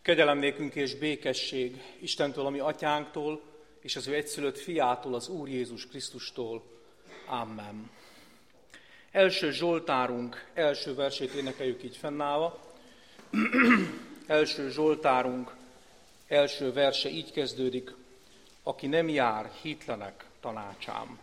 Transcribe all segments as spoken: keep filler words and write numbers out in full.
Kegyelem nékünk és békesség Istentől, a mi atyánktól, és az ő egyszülött fiától, az Úr Jézus Krisztustól. Amen. Első Zsoltárunk első versét énekeljük így fennállva. Első Zsoltárunk első verse így kezdődik: aki nem jár hitlenek tanácsám.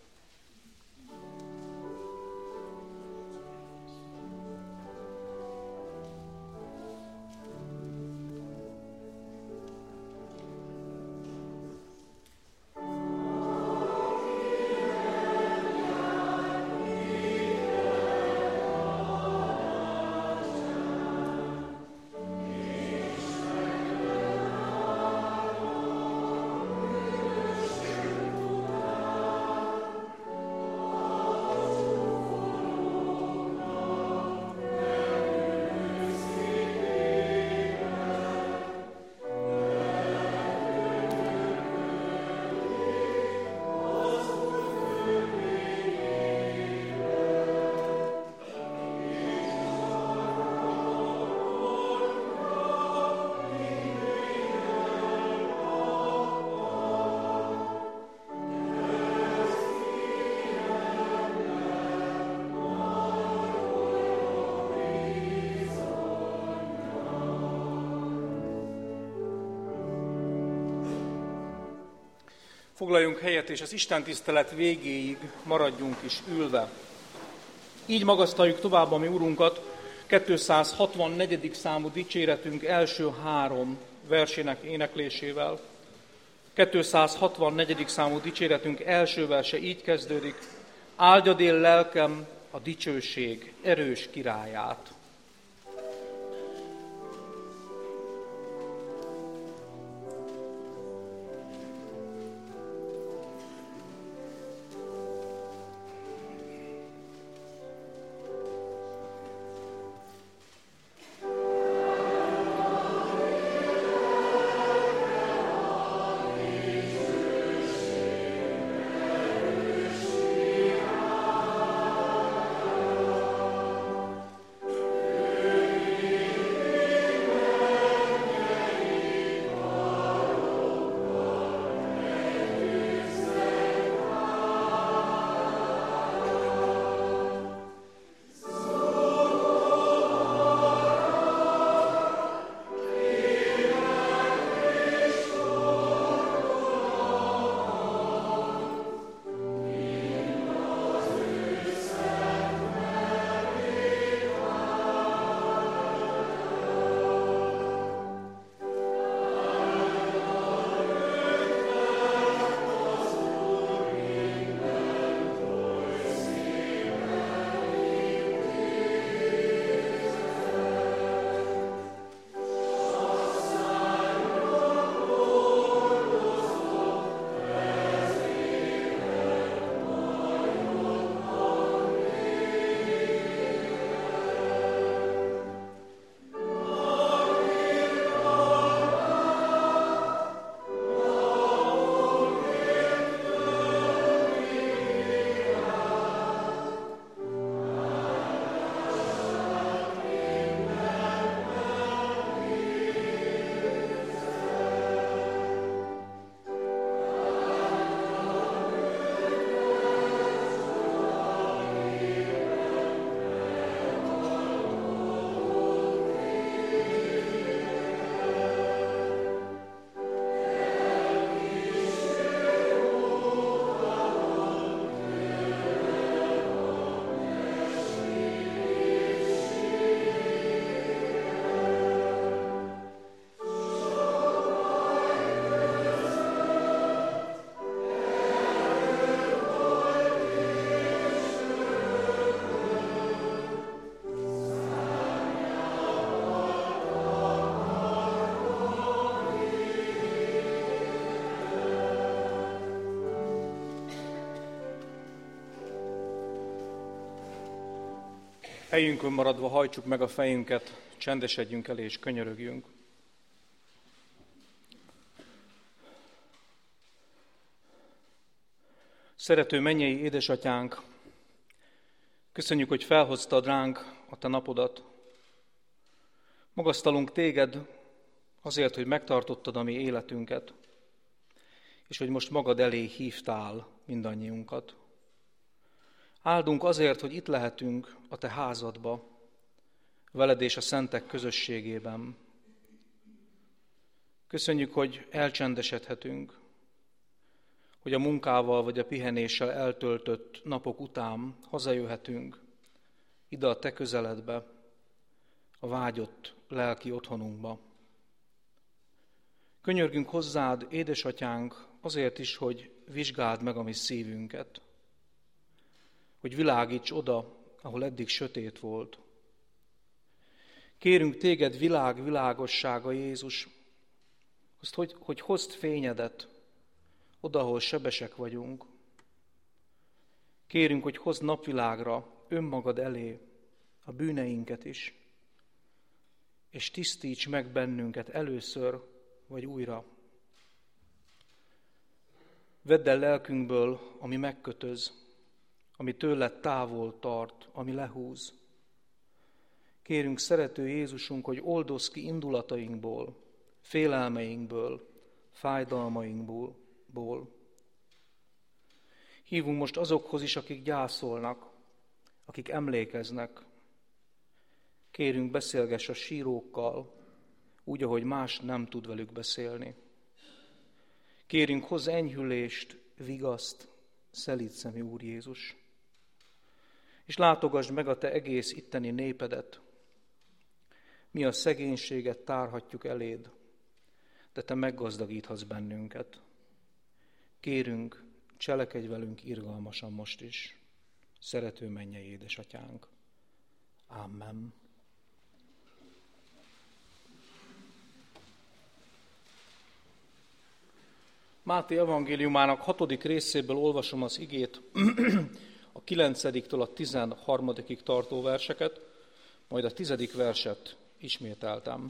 Foglaljunk helyet, és az Isten tisztelet végéig maradjunk is ülve. Így magasztaljuk tovább a mi Urunkat kétszázhatvannegyedik számú dicséretünk első három versének éneklésével. kétszázhatvannegyedik számú dicséretünk első verse így kezdődik: áldjad él lelkem a dicsőség erős királyát. Helyünkön maradva hajtsuk meg a fejünket, csendesedjünk el és könyörögjünk. Szerető mennyei édesatyánk, köszönjük, hogy felhoztad ránk a te napodat. Magasztalunk téged azért, hogy megtartottad a mi életünket, és hogy most magad elé hívtál mindannyiunkat. Áldunk azért, hogy itt lehetünk a te házadba, veled és a szentek közösségében. Köszönjük, hogy elcsendesedhetünk, hogy a munkával vagy a pihenéssel eltöltött napok után hazajöhetünk ide a te közeledbe, a vágyott lelki otthonunkba. Könyörgünk hozzád, édesatyánk, azért is, hogy vizsgáld meg a mi szívünket, hogy világíts oda, ahol eddig sötét volt. Kérünk téged világ világossága, Jézus, azt, hogy, hogy hozd fényedet oda, ahol sebesek vagyunk. Kérünk, hogy hozd napvilágra önmagad elé a bűneinket is, és tisztíts meg bennünket először vagy újra. Vedd el lelkünkből, ami megkötöz, ami tőled távol tart, ami lehúz. Kérünk, szerető Jézusunk, hogy oldozz ki indulatainkból, félelmeinkből, fájdalmainkból. Hívunk most azokhoz is, akik gyászolnak, akik emlékeznek. Kérünk, beszélgess a sírókkal, úgy, ahogy más nem tud velük beszélni. Kérünk, hozz enyhülést, vigaszt, szelíd szemű Úr Jézus. És látogasd meg a te egész itteni népedet. Mi a szegénységet tárhatjuk eléd, de te meggazdagíthatsz bennünket. Kérünk, cselekedj velünk irgalmasan most is. Szerető mennyei édesatyánk. Amen. Máté evangéliumának hatodik részéből olvasom az igét, a kilencediktől a tizenharmadikig tartó verseket, majd a tizedik verset ismételtem.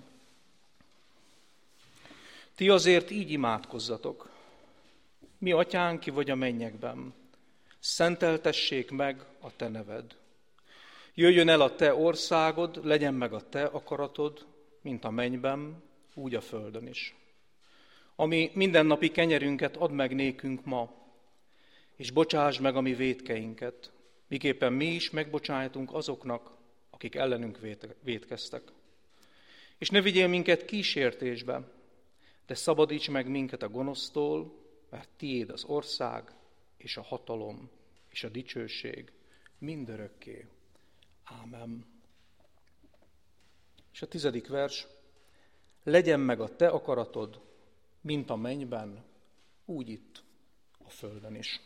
Ti azért így imádkozzatok. Mi atyánk, ki vagy a mennyekben, szenteltessék meg a te neved. Jöjjön el a te országod, legyen meg a te akaratod, mint a mennyben, úgy a földön is. Ami mindennapi kenyerünket add meg nékünk ma, és bocsásd meg a mi vétkeinket, miképpen mi is megbocsájtunk azoknak, akik ellenünk vétkeztek. És ne vigyél minket kísértésbe, de szabadíts meg minket a gonosztól, mert tiéd az ország, és a hatalom, és a dicsőség mindörökké. Ámen. És a tizedik vers. Legyen meg a te akaratod, mint a mennyben, úgy itt a földön is.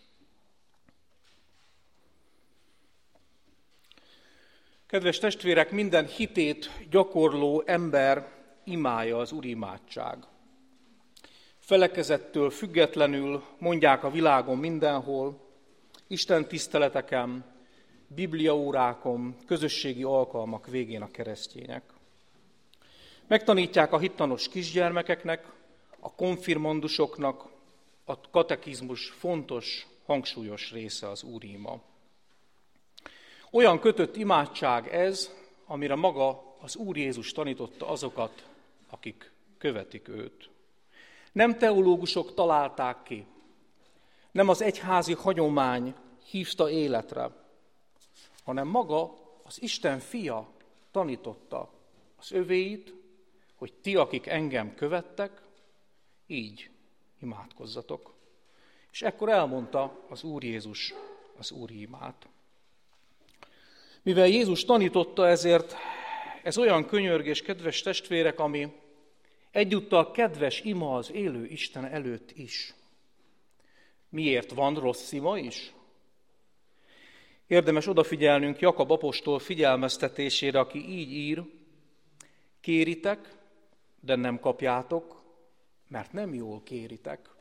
Kedves testvérek, minden hitét gyakorló ember imája az úrimádság. Felekezettől függetlenül mondják a világon mindenhol, Isten tiszteleteken, bibliaórákon, közösségi alkalmak végén a keresztények. Megtanítják a hittanos kisgyermekeknek, a konfirmandusoknak, a katekizmus fontos, hangsúlyos része az úrima. Olyan kötött imádság ez, amire maga az Úr Jézus tanította azokat, akik követik őt. Nem teológusok találták ki, nem az egyházi hagyomány hívta életre, hanem maga az Isten fia tanította az övéit, hogy ti, akik engem követtek, így imádkozzatok. És ekkor elmondta az Úr Jézus az úri imát. Mivel Jézus tanította, ezért ez olyan könyörgés, kedves testvérek, ami egyúttal kedves ima az élő Isten előtt is. Miért van rossz ima is? Érdemes odafigyelnünk Jakab apostol figyelmeztetésére, aki így ír: kéritek, de nem kapjátok, mert nem jól kéritek.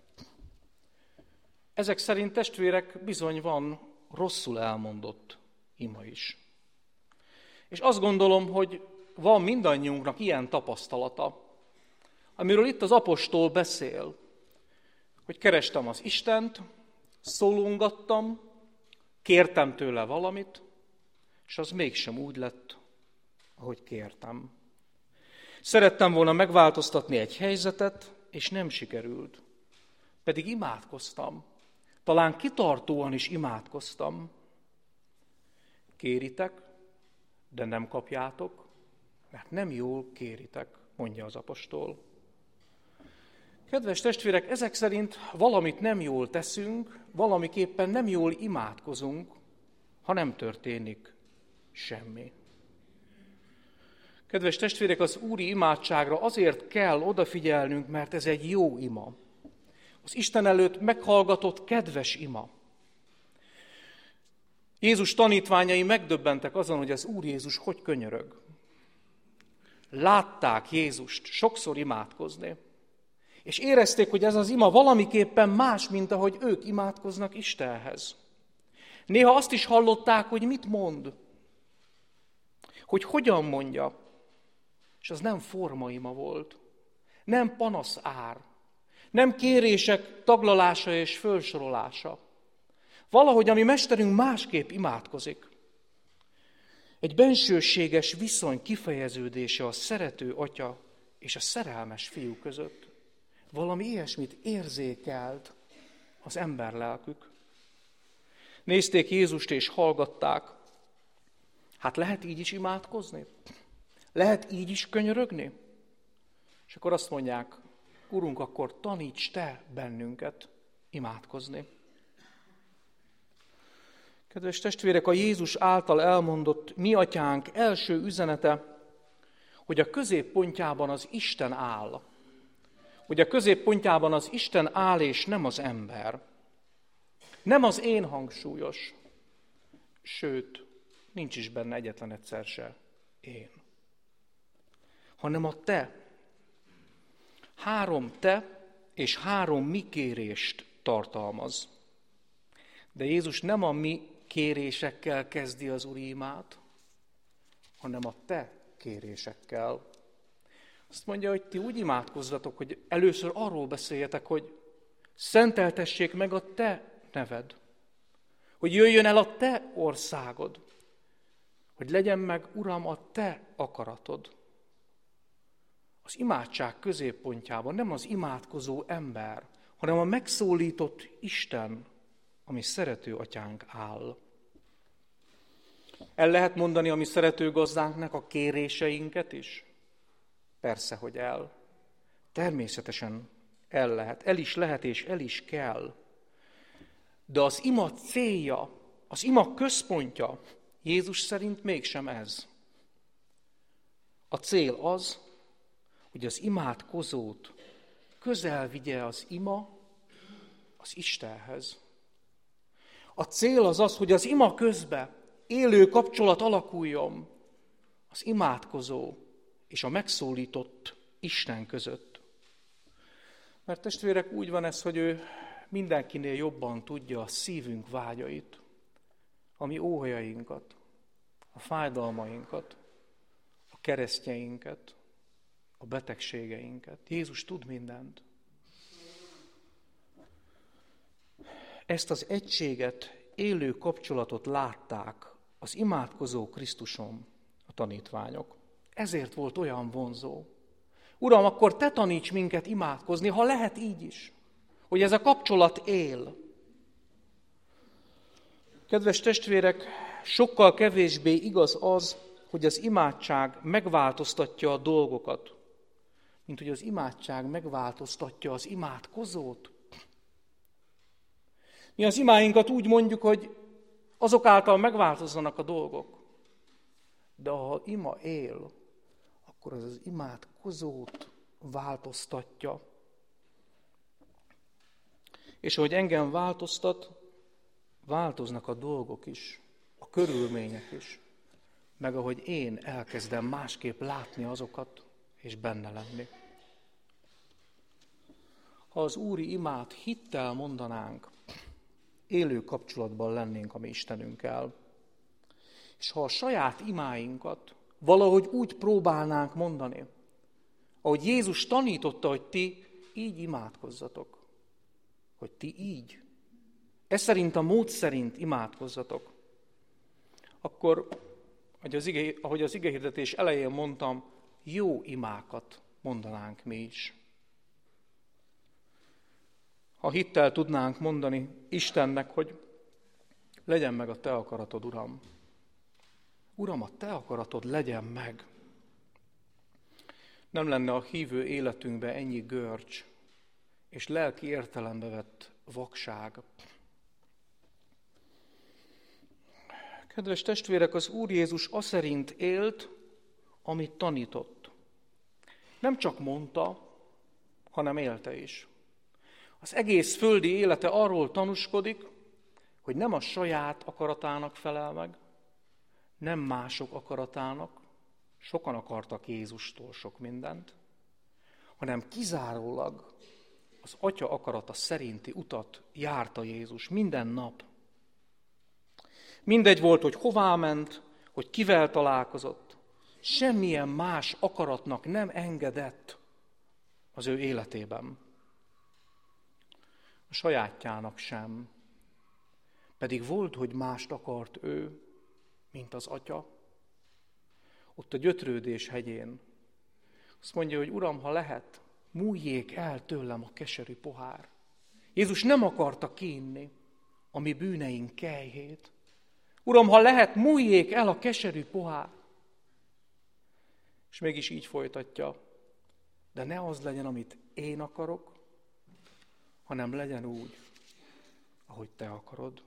Ezek szerint, testvérek, bizony van rosszul elmondott ima is. És azt gondolom, hogy van mindannyiunknak ilyen tapasztalata, amiről itt az apostol beszél, hogy kerestem az Istent, szólongattam, kértem tőle valamit, és az mégsem úgy lett, ahogy kértem. Szerettem volna megváltoztatni egy helyzetet, és nem sikerült. Pedig imádkoztam. Talán kitartóan is imádkoztam. Kéritek, de nem kapjátok, mert nem jól kéritek, mondja az apostol. Kedves testvérek, ezek szerint valamit nem jól teszünk, valamiképpen nem jól imádkozunk, ha nem történik semmi. Kedves testvérek, az úri imádságra azért kell odafigyelnünk, mert ez egy jó ima. Az Isten előtt meghallgatott kedves ima. Jézus tanítványai megdöbbentek azon, hogy az Úr Jézus hogy könyörög. Látták Jézust sokszor imádkozni, és érezték, hogy ez az ima valamiképpen más, mint ahogy ők imádkoznak Istenhez. Néha azt is hallották, hogy mit mond, hogy hogyan mondja, és az nem formaima volt, nem panasz ár, nem kérések taglalása és fölsorolása. Valahogy a mi mesterünk másképp imádkozik. Egy bensőséges viszony kifejeződése a szerető atya és a szerelmes fiú között. Valami ilyesmit érzékelt az emberlelkük. Nézték Jézust és hallgatták. Hát lehet így is imádkozni? Lehet így is könyörögni? És akkor azt mondják, Urunk, akkor taníts te bennünket imádkozni. Kedves testvérek, a Jézus által elmondott mi atyánk első üzenete, hogy a középpontjában az Isten áll. Hogy a középpontjában az Isten áll, és nem az ember. Nem az én hangsúlyos, sőt, nincs is benne egyetlen egyszer se én. Hanem a te. Három te és három mi kérést tartalmaz. De Jézus nem a mi kérésekkel kezdi az úri imát, hanem a te kérésekkel. Azt mondja, hogy ti úgy imádkozzatok, hogy először arról beszéljetek, hogy szenteltessék meg a te neved, hogy jöjjön el a te országod, hogy legyen meg, Uram, a te akaratod. Az imádság középpontjában nem az imádkozó ember, hanem a megszólított Isten, ami szerető atyánk áll. El lehet mondani a mi szerető gazdánknak a kéréseinket is? Persze, hogy el. Természetesen el lehet. El is lehet, és el is kell. De az ima célja, az ima központja Jézus szerint mégsem ez. A cél az, hogy az imádkozót közel vigye az ima az Istenhez. A cél az az, hogy az ima közben élő kapcsolat alakuljon az imádkozó és a megszólított Isten között. Mert testvérek, úgy van ez, hogy ő mindenkinél jobban tudja a szívünk vágyait, a mi óhajainkat, a fájdalmainkat, a keresztjeinket, a betegségeinket. Jézus tud mindent. Ezt az egységet, élő kapcsolatot látták az imádkozó Krisztuson a tanítványok. Ezért volt olyan vonzó. Uram, akkor te taníts minket imádkozni, ha lehet így is, hogy ez a kapcsolat él. Kedves testvérek, sokkal kevésbé igaz az, hogy az imádság megváltoztatja a dolgokat, mint hogy az imádság megváltoztatja az imádkozót. Mi az imáinkat úgy mondjuk, hogy azok által megváltozzanak a dolgok. De ha ima él, akkor az az imádkozót változtatja. És ahogy engem változtat, változnak a dolgok is, a körülmények is, meg ahogy én elkezdem másképp látni azokat, és benne lenni. Ha az úri imát hittel mondanánk, élő kapcsolatban lennénk a mi Istenünkkel. És ha a saját imáinkat valahogy úgy próbálnánk mondani, ahogy Jézus tanította, hogy ti így imádkozzatok, hogy ti így, ez szerint a mód szerint imádkozzatok, akkor, ahogy az ige, ahogy az igehirdetés elején mondtam, jó imákat mondanánk mi is. Ha hittel tudnánk mondani Istennek, hogy legyen meg a te akaratod, Uram. Uram, a te akaratod legyen meg. Nem lenne a hívő életünkben ennyi görcs és lelki értelembe vett vakság. Kedves testvérek, az Úr Jézus aszerint élt, amit tanított. Nem csak mondta, hanem élte is. Az egész földi élete arról tanúskodik, hogy nem a saját akaratának felel meg, nem mások akaratának, sokan akartak Jézustól sok mindent, hanem kizárólag az Atya akarata szerinti utat járta Jézus minden nap. Mindegy volt, hogy hová ment, hogy kivel találkozott, semmilyen más akaratnak nem engedett az ő életében. A sajátjának sem. Pedig volt, hogy mást akart ő, mint az Atya. Ott a Gyötrődés hegyén. Azt mondja, hogy Uram, ha lehet, múljék el tőlem a keserű pohár. Jézus nem akarta kiinni a mi bűneink kelyhét. Uram, ha lehet, múljék el a keserű pohár. És mégis így folytatja, de ne az legyen, amit én akarok, hanem legyen úgy, ahogy te akarod.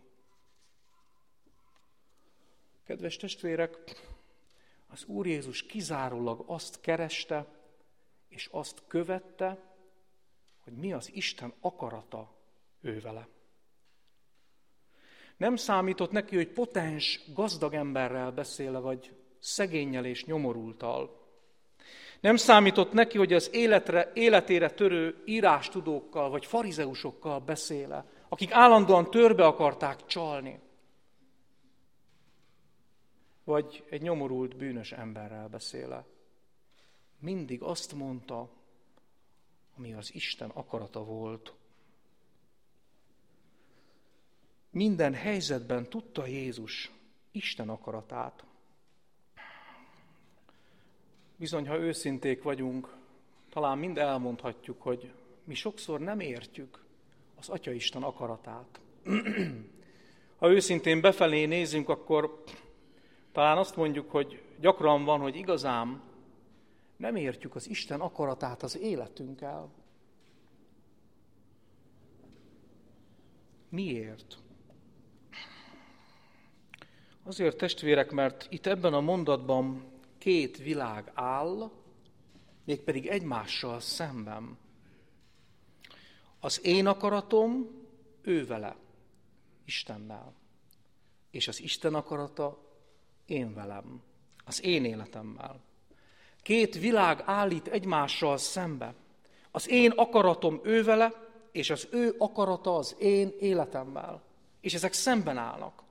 Kedves testvérek, az Úr Jézus kizárólag azt kereste, és azt követte, hogy mi az Isten akarata ő vele. Nem számított neki, hogy potens, gazdag emberrel beszéle, vagy szegénnyel és nyomorulttal. Nem számított neki, hogy az életre, életére törő írástudókkal, vagy farizeusokkal beszéle, akik állandóan törbe akarták csalni. Vagy egy nyomorult, bűnös emberrel beszéle. Mindig azt mondta, ami az Isten akarata volt. Minden helyzetben tudta Jézus Isten akaratát. Bizony, ha őszinték vagyunk, talán mind elmondhatjuk, hogy mi sokszor nem értjük az Atya Isten akaratát. Ha őszintén befelé nézünk, akkor talán azt mondjuk, hogy gyakran van, hogy igazán nem értjük az Isten akaratát az életünkkel. Miért? Azért, testvérek, mert itt ebben a mondatban két világ áll, mégpedig egymással szemben. Az én akaratom ő vele, Istennel. És az Isten akarata én velem, az én életemmel. Két világ állít egymással szembe. Az én akaratom ő vele, és az ő akarata az én életemmel. És ezek szemben állnak.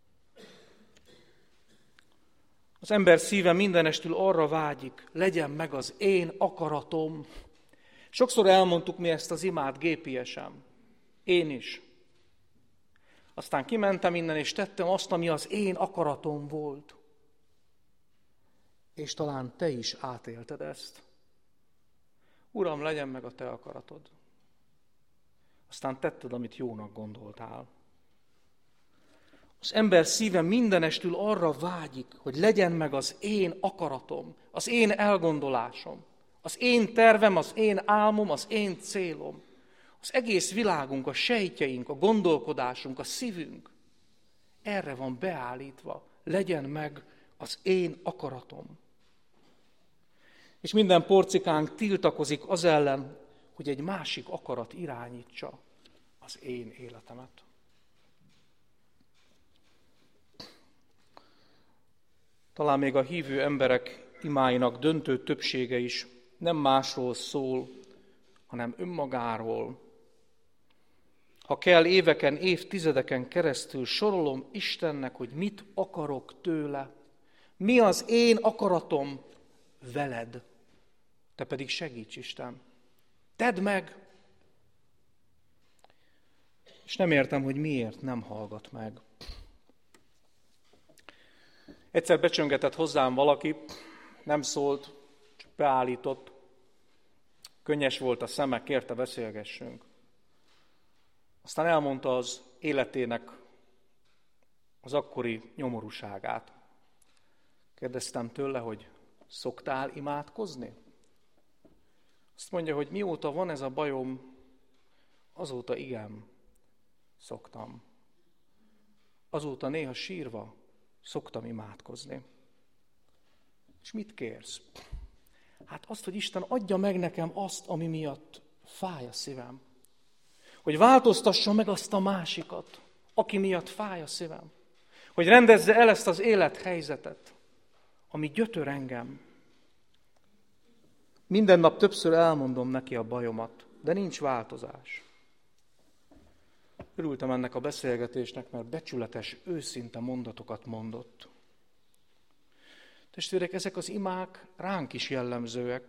Az ember szíve mindenestül arra vágyik, legyen meg az én akaratom. Sokszor elmondtuk mi ezt az imát gépiesen. Én is. Aztán kimentem innen, és tettem azt, ami az én akaratom volt. És talán te is átélted ezt. Uram, legyen meg a te akaratod. Aztán tetted, amit jónak gondoltál. Az ember szíve mindenestül arra vágyik, hogy legyen meg az én akaratom, az én elgondolásom, az én tervem, az én álmom, az én célom. Az egész világunk, a sejtjeink, a gondolkodásunk, a szívünk erre van beállítva, legyen meg az én akaratom. És minden porcikánk tiltakozik az ellen, hogy egy másik akarat irányítsa az én életemet. Talán még a hívő emberek imáinak döntő többsége is nem másról szól, hanem önmagáról. Ha kell, éveken, évtizedeken keresztül sorolom Istennek, hogy mit akarok tőle, mi az én akaratom veled. Te pedig segíts, Isten. Tedd meg! És nem értem, hogy miért nem hallgat meg. Egyszer becsöngetett hozzám valaki, nem szólt, csak beállított, könnyes volt a szeme, kérte beszélgessünk. Aztán elmondta az életének az akkori nyomorúságát. Kérdeztem tőle, hogy szoktál imádkozni? Azt mondja, hogy mióta van ez a bajom, azóta igen, szoktam. Azóta néha sírva szoktam imádkozni. És mit kérsz? Hát azt, hogy Isten adja meg nekem azt, ami miatt fáj a szívem. Hogy változtassa meg azt a másikat, aki miatt fáj a szívem. Hogy rendezze el ezt az élethelyzetet, ami gyötör engem. Minden nap többször elmondom neki a bajomat, de nincs változás. Örültem ennek a beszélgetésnek, mert becsületes, őszinte mondatokat mondott. Testvérek, ezek az imák ránk is jellemzőek.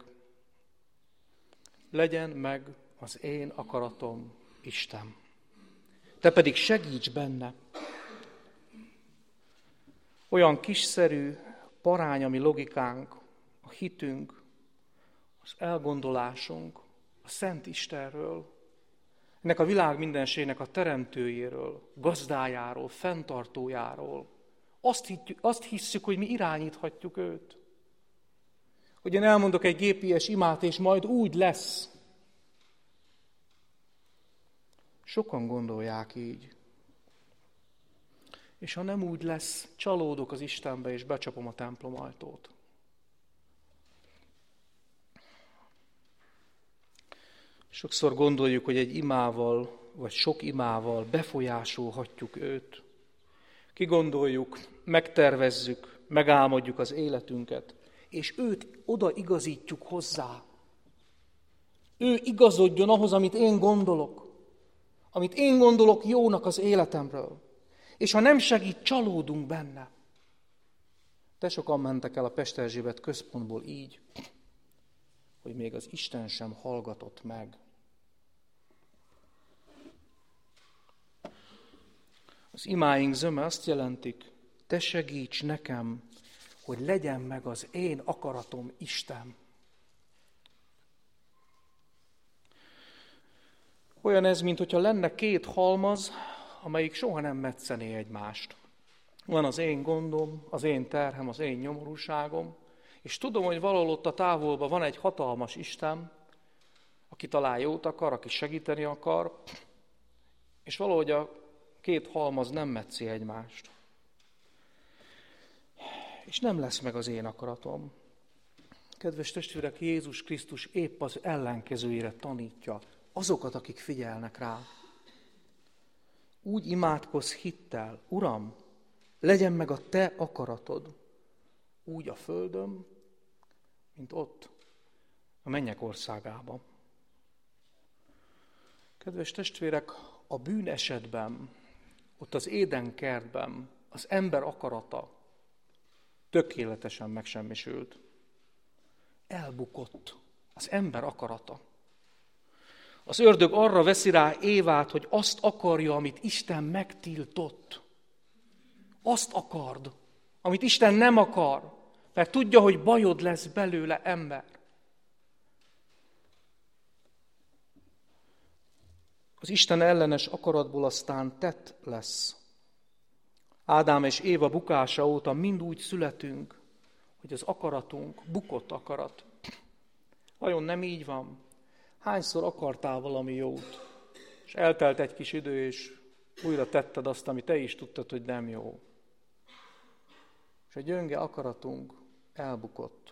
Legyen meg az én akaratom, Isten. Te pedig segíts benne. Olyan kiszerű, parány a mi logikánk, a hitünk, az elgondolásunk a Szent Istenről, ennek a világ mindenségnek a teremtőjéről, gazdájáról, fenntartójáról. Azt, hittük, azt hisszük, hogy mi irányíthatjuk őt. Hogy én elmondok egy gé pé es imát, és majd úgy lesz. Sokan gondolják így. És ha nem úgy lesz, csalódok az Istenbe, és becsapom a templom ajtót. Sokszor gondoljuk, hogy egy imával, vagy sok imával befolyásolhatjuk őt. Kigondoljuk, megtervezzük, megálmodjuk az életünket, és őt odaigazítjuk hozzá. Ő igazodjon ahhoz, amit én gondolok, amit én gondolok jónak az életemről. És ha nem segít, csalódunk benne. De sokan mentek el a Pest Erzsébet központból így, hogy még az Isten sem hallgatott meg. Az imáink zöme azt jelentik, te segíts nekem, hogy legyen meg az én akaratom, Isten. Olyan ez, mintha lenne két halmaz, amelyik soha nem metszené egymást. Van az én gondom, az én terhem, az én nyomorúságom, és tudom, hogy valahol ott a távolban van egy hatalmas Isten, aki talán jót akar, aki segíteni akar, és valahogy a két halmaz nem metszi egymást. És nem lesz meg az én akaratom. Kedves testvérek, Jézus Krisztus épp az ellenkezőjére tanítja azokat, akik figyelnek rá. Úgy imádkozz hittel, Uram, legyen meg a te akaratod, úgy a földön, mint ott, a mennyek országában. Kedves testvérek, a bűn esetben, ott az Éden kertben az ember akarata tökéletesen megsemmisült. Elbukott az ember akarata. Az ördög arra veszi rá Évát, hogy azt akarja, amit Isten megtiltott. Azt akard, amit Isten nem akar, mert tudja, hogy bajod lesz belőle, ember. Az Isten ellenes akaratból aztán tett lesz. Ádám és Éva bukása óta mind úgy születünk, hogy az akaratunk bukott akarat. Vajon nem így van? Hányszor akartál valami jót, és eltelt egy kis idő, és újra tetted azt, ami te is tudtad, hogy nem jó. És a gyönge akaratunk elbukott.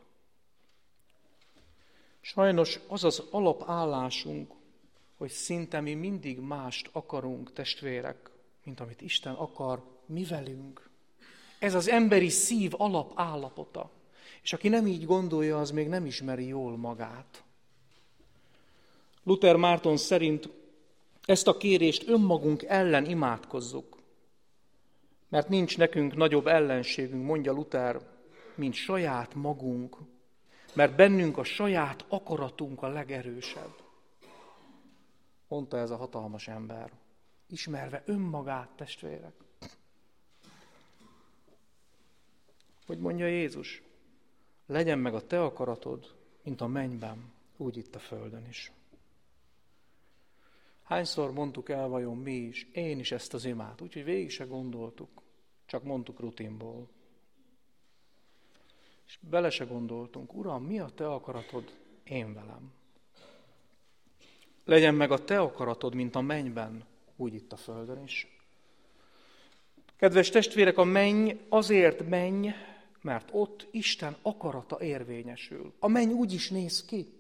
Sajnos az az alapállásunk, hogy szinte mi mindig mást akarunk, testvérek, mint amit Isten akar mi velünk. Ez az emberi szív alapállapota. És aki nem így gondolja, az még nem ismeri jól magát. Luther Márton szerint ezt a kérést önmagunk ellen imádkozzuk, mert nincs nekünk nagyobb ellenségünk, mondja Luther, mint saját magunk, mert bennünk a saját akaratunk a legerősebb. Mondta ez a hatalmas ember, ismerve önmagát, testvérek. Hogy mondja Jézus, legyen meg a te akaratod, mint a mennyben, úgy itt a földön is. Hányszor mondtuk el vajon mi is, én is ezt az imát, úgyhogy végig se gondoltuk, csak mondtuk rutinból. És bele se gondoltunk, Uram, mi a te akaratod én velem? Legyen meg a te akaratod, mint a mennyben, úgy itt a földön is. Kedves testvérek, a menny azért menny, mert ott Isten akarata érvényesül. A menny úgy is néz ki.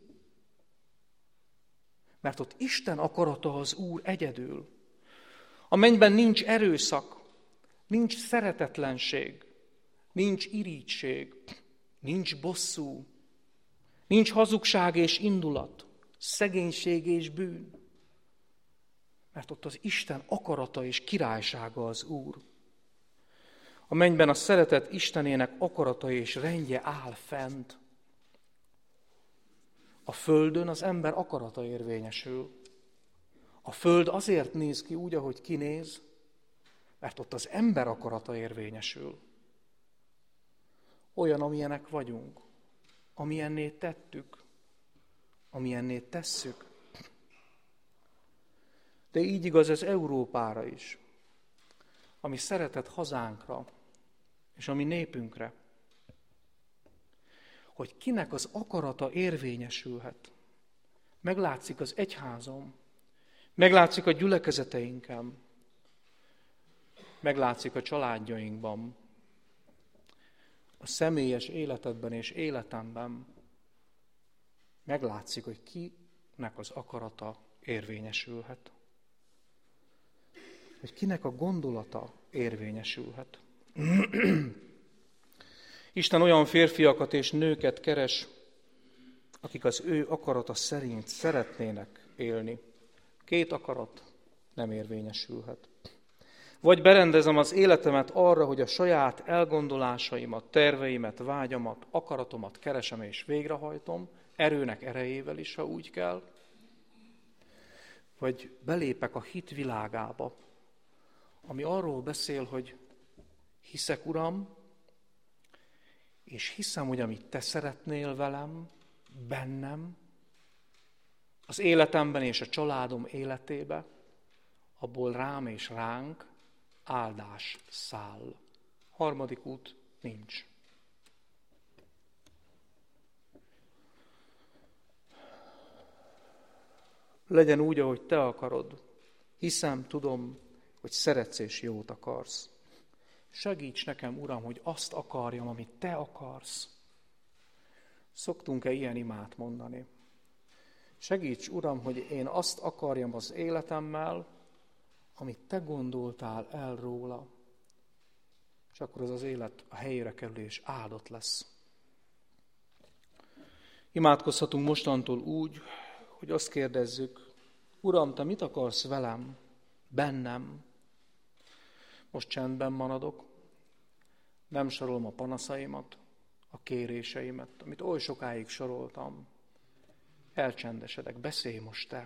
Mert ott Isten akarata az Úr egyedül. A mennyben nincs erőszak, nincs szeretetlenség, nincs irigység, nincs bosszú, nincs hazugság és indulat, szegénység és bűn. Mert ott az Isten akarata és királysága az Úr. A mennyben a szeretet Istenének akarata és rendje áll fent. A földön az ember akarata érvényesül. A föld azért néz ki úgy, ahogy kinéz, mert ott az ember akarata érvényesül. Olyan, amilyenek vagyunk, amilyenné tettük, amilyenné tesszük. De így igaz ez Európára is, ami szeretett hazánkra, és a mi népünkre, hogy kinek az akarata érvényesülhet. Meglátszik az egyházon, meglátszik a gyülekezeteinken, meglátszik a családjainkban, a személyes életedben és életemben, meglátszik, hogy kinek az akarata érvényesülhet. Hogy kinek a gondolata érvényesülhet. Isten olyan férfiakat és nőket keres, akik az ő akarata szerint szeretnének élni. Két akarat nem érvényesülhet. Vagy berendezem az életemet arra, hogy a saját elgondolásaimat, terveimet, vágyamat, akaratomat keresem és végrehajtom, erőnek erejével is, ha úgy kell. Vagy belépek a hit világába, ami arról beszél, hogy hiszek, Uram, és hiszem, hogy amit te szeretnél velem, bennem, az életemben és a családom életébe, abból rám és ránk áldás száll. Harmadik út nincs. Legyen úgy, ahogy te akarod. Hiszem, tudom, hogy szeretsz és jót akarsz. Segíts nekem, Uram, hogy azt akarjam, amit te akarsz. Szoktunk-e ilyen imát mondani? Segíts, Uram, hogy én azt akarjam az életemmel, amit te gondoltál el róla. És akkor az az élet a helyére kerül és áldott lesz. Imádkozhatunk mostantól úgy, hogy azt kérdezzük, Uram, te mit akarsz velem, bennem? Most csendben maradok, nem sorolom a panaszaimat, a kéréseimet, amit oly sokáig soroltam. Elcsendesedek, beszélj most te.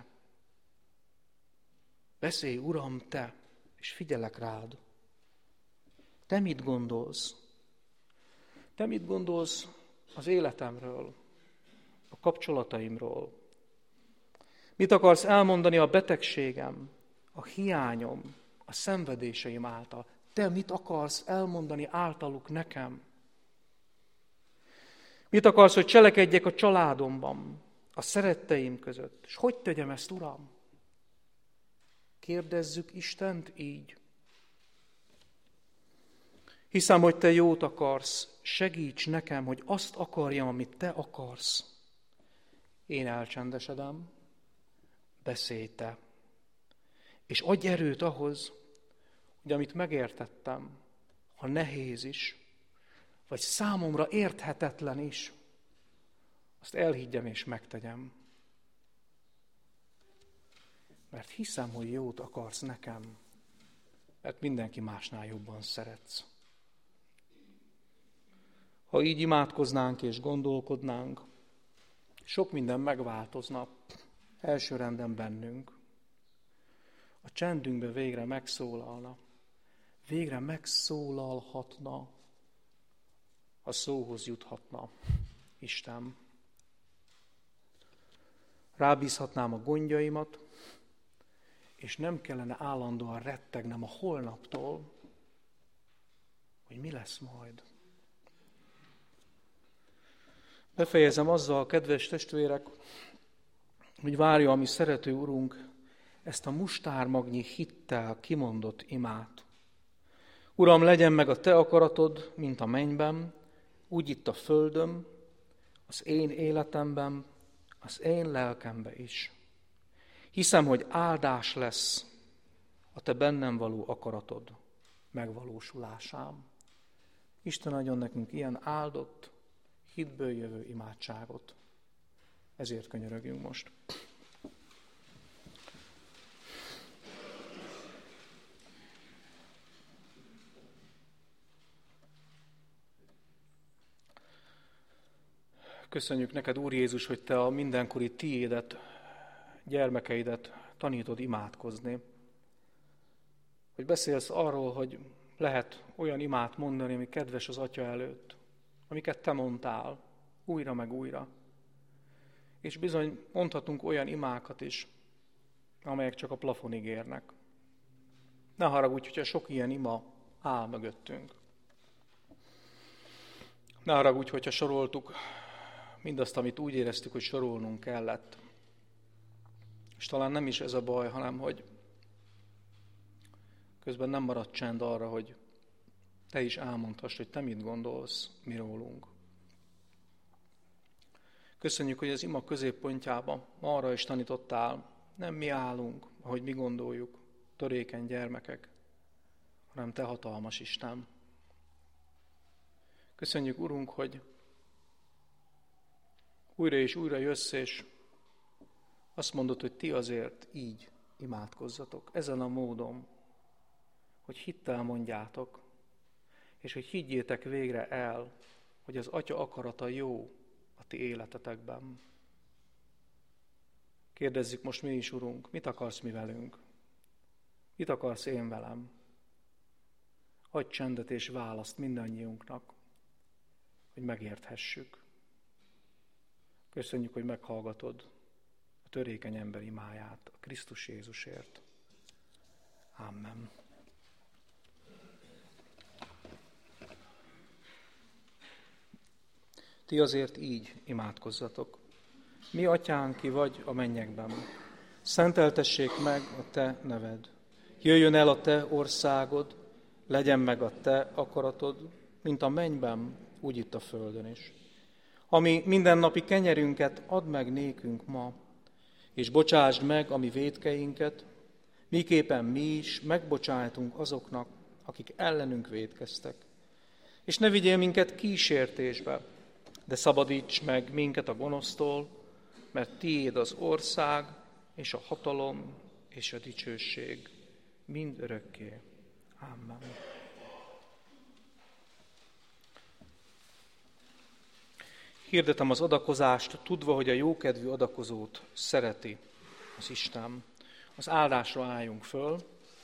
Beszélj, Uram, te, és figyelek rád. Te mit gondolsz? Te mit gondolsz az életemről, a kapcsolataimról? Mit akarsz elmondani a betegségem, a hiányom, a szenvedéseim által? Te mit akarsz elmondani általuk nekem? Mit akarsz, hogy cselekedjek a családomban, a szeretteim között? És hogy tegyem ezt, Uram? Kérdezzük Istent így. Hiszem, hogy te jót akarsz, segíts nekem, hogy azt akarjam, amit te akarsz. Én elcsendesedem, beszélj te. És adj erőt ahhoz, hogy amit megértettem, ha nehéz is, vagy számomra érthetetlen is, azt elhiggyem és megtegyem. Mert hiszem, hogy jót akarsz nekem, mert mindenki másnál jobban szeretsz. Ha így imádkoznánk és gondolkodnánk, sok minden megváltozna elsőrenden bennünk. A csendünkbe végre megszólalna, végre megszólalhatna, a szóhoz juthatna Isten. rábízhatnám a gondjaimat, és nem kellene állandóan rettegnem a holnaptól, hogy mi lesz majd. Befejezem azzal, kedves testvérek, hogy várja a mi szerető Urunk ezt a mustármagnyi hittel kimondott imát. Uram, legyen meg a te akaratod, mint a mennyben, úgy itt a földön, az én életemben, az én lelkemben is. Hiszem, hogy áldás lesz a te bennem való akaratod megvalósulásán. Isten adjon nekünk ilyen áldott, hitből jövő imádságot. Ezért könyörögjünk most. Köszönjük neked, Úr Jézus, hogy te a mindenkori tiédet, gyermekeidet tanítod imádkozni. Hogy beszélsz arról, hogy lehet olyan imát mondani, ami kedves az Atya előtt, amiket te mondtál, újra meg újra. És bizony mondhatunk olyan imákat is, amelyek csak a plafonig érnek. Ne haragudj, hogyha sok ilyen ima áll mögöttünk. Ne haragudj, hogyha soroltuk mindazt, amit úgy éreztük, hogy sorolnunk kellett. És talán nem is ez a baj, hanem hogy közben nem maradt csend arra, hogy te is elmondhass, hogy te mit gondolsz mi rólunk. Köszönjük, hogy az ima középpontjában arra is tanítottál, nem mi állunk, ahogy mi gondoljuk, törékeny gyermekek, hanem te hatalmas Isten. Köszönjük, Urunk, hogy újra és újra jössz, és azt mondod, hogy ti azért így imádkozzatok, ezen a módon, hogy hittel mondjátok, és hogy higgyétek végre el, hogy az Atya akarata jó a ti életetekben. Kérdezzük most mi is, Urunk, mit akarsz mi velünk? Mit akarsz én velem? Adj csendet és választ mindannyiunknak, hogy megérthessük. Köszönjük, hogy meghallgatod a törékeny ember imáját a Krisztus Jézusért. Amen. Ti azért így imádkozzatok. Mi, Atyánk, ki vagy a mennyekben, szenteltessék meg a te neved. Jöjjön el a te országod, legyen meg a te akaratod, mint a mennyben, úgy itt a földön is. Ami mindennapi kenyerünket add meg nékünk ma, és bocsásd meg a mi vétkeinket, miképpen mi is megbocsájtunk azoknak, akik ellenünk vétkeztek. És ne vigyél minket kísértésbe, de szabadíts meg minket a gonosztól, mert tiéd az ország, és a hatalom, és a dicsőség mind örökké. Amen. Hirdetem az adakozást, tudva, hogy a jókedvű adakozót szereti az Isten. Az áldásra álljunk föl.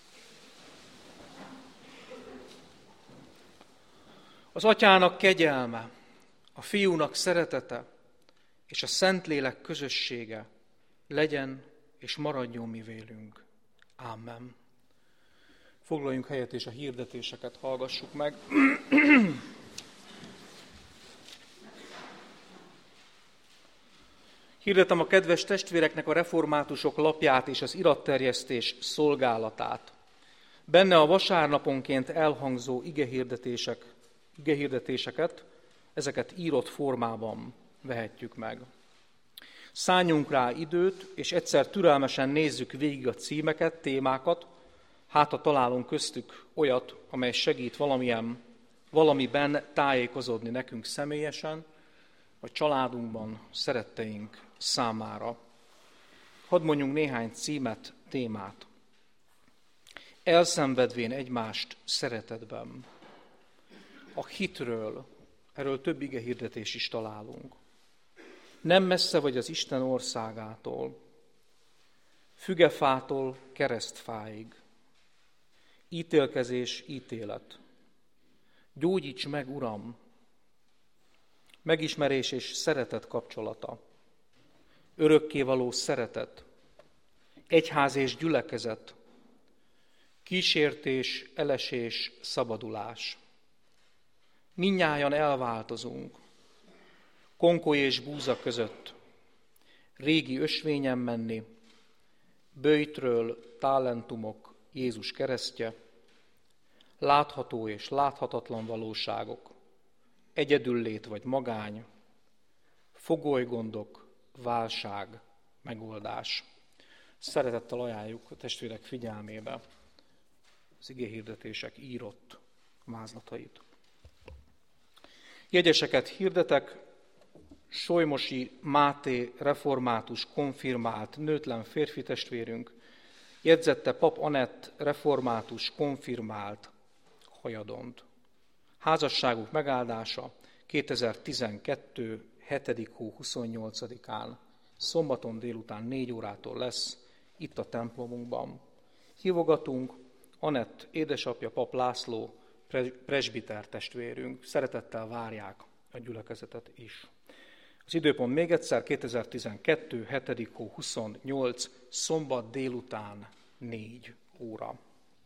Az Atyának kegyelme, a Fiúnak szeretete és a Szentlélek közössége legyen és maradjon mi vélünk. Amen. Foglaljunk helyet és a hirdetéseket hallgassuk meg. Hirdetem a kedves testvéreknek a reformátusok lapját és az iratterjesztés szolgálatát. Benne a vasárnaponként elhangzó igehirdetések, igehirdetéseket, ezeket írott formában vehetjük meg. Szálljunk rá időt, és egyszer türelmesen nézzük végig a címeket, témákat, hát ha találunk köztük olyat, amely segít valamilyen, valamiben tájékozódni nekünk személyesen, vagy családunkban, szeretteink számára. Hadd mondjunk néhány címet, témát. Elszenvedvén egymást szeretetben. A hitről, erről több igehirdetés is találunk. Nem messze vagy az Isten országától, fügefától keresztfáig. Ítélkezés, ítélet. Gyógyíts meg, Uram! Megismerés és szeretet kapcsolata. örökkévaló szeretet, egyház és gyülekezet, kísértés, elesés, szabadulás. Mindnyájan elváltozunk, konkoly és búza között, régi ösvényen menni, böjtről talentumok, Jézus keresztje, látható és láthatatlan valóságok, egyedüllét vagy magány, fogolygondok, válság, megoldás. Szeretettel ajánljuk a testvérek figyelmébe az igéhirdetések írott vázlatait. Jegyeseket hirdetek, Solymosi Máté református konfirmált nőtlen férfi testvérünk, jegyzette Pap Anett református konfirmált hajadont. Házasságuk megáldása kétezer-tizenkettő. hetedik hó huszonnyolcadikán, szombaton délután négy órától lesz, itt a templomunkban. Hívogatunk, Anett édesapja, Pap László, presbiter testvérünk, szeretettel várják a gyülekezetet is. Az időpont még egyszer, kétezer-tizenkettő. hetedik hó huszonnyolc, szombat délután négy óra.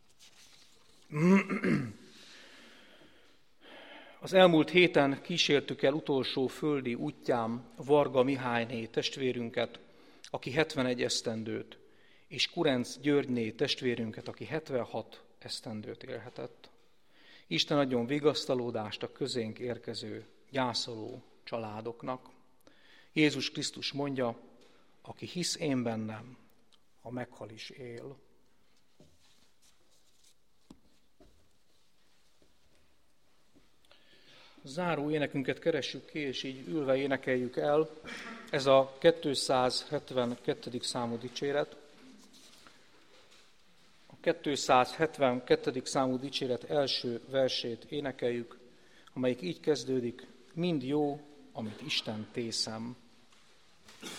Az elmúlt héten kísértük el utolsó földi útján Varga Mihályné testvérünket, aki hetvenegy esztendőt, és Kurenc Györgyné testvérünket, aki hetvenhat esztendőt élhetett. Isten adjon vigasztalódást a közénk érkező, gyászoló családoknak. Jézus Krisztus mondja, aki hisz én bennem, ha meghal is él. Záró énekünket keressük ki, és így ülve énekeljük el. Ez a kétszázhetvenkettedik számú dicséret. A kétszázhetvenkettedik számú dicséret első versét énekeljük, amelyik így kezdődik: mind jó, amit Isten tészem.